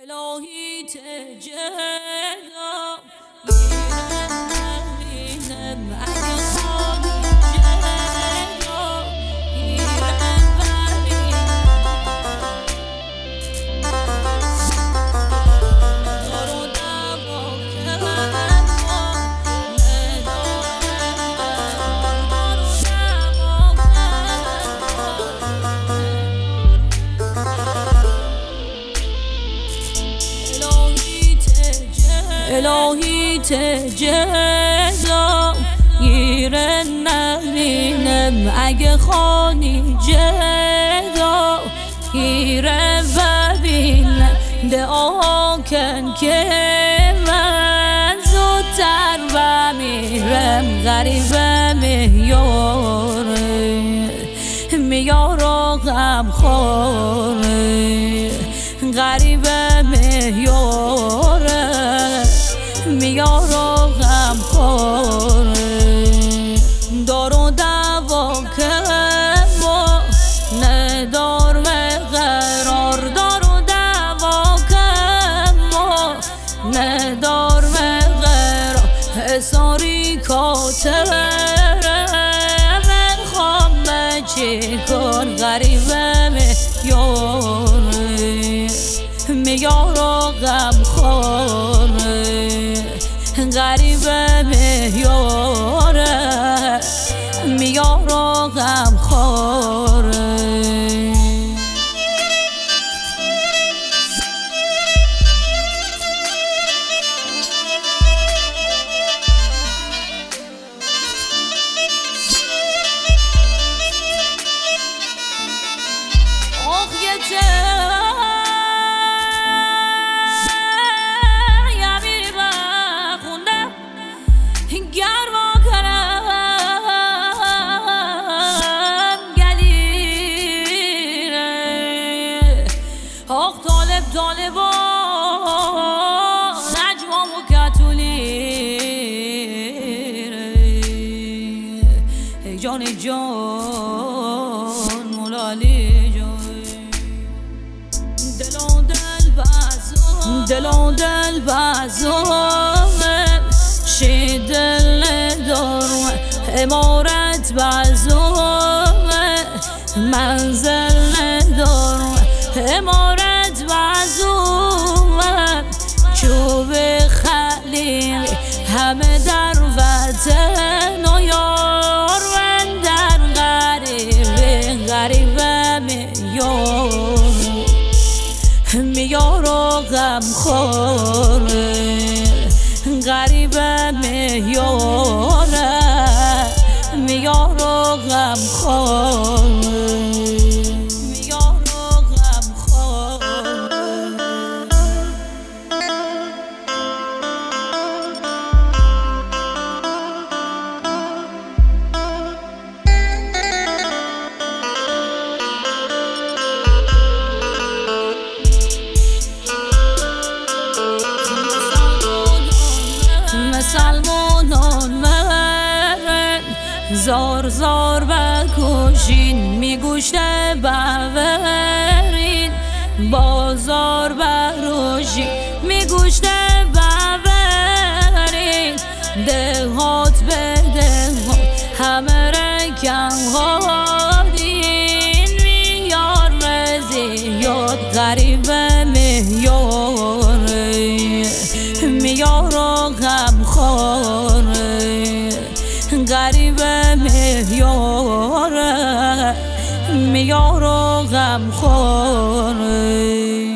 الهی تجدا میرم اگه خواهی جدا میرم دارو دوا کنم الهی تجدا گیره نبینم اگه خانی جدا گیره ببینم دعا کن که من زودتر بمیرم غریبم میار و غم خوره غریبم میار و غم خوره دارو دوا که ما ندار قرار دارو دوا که ما ندار قرار حساری کاتره من خوام چی کن غریبم میار و غم خوره غریبم میار و غم خوره طالبا نجمام و کتولی ای جان مولالی جان دل و دل بازم شی دل ندارم امارت بازم منزل ندارم امارت بازم چوب خلیل همه در وطن و یار من در غریبم میار و غم خوره غریبم میار و غم خوره مسلمانان مرن زار زار بکشین میگوشته ببرین بازار بروشین میگوشته ببرین دهات به دهات همه رکم هادین میار مزیاد غریبم میار و غم خوره غریبم میار و غم خوره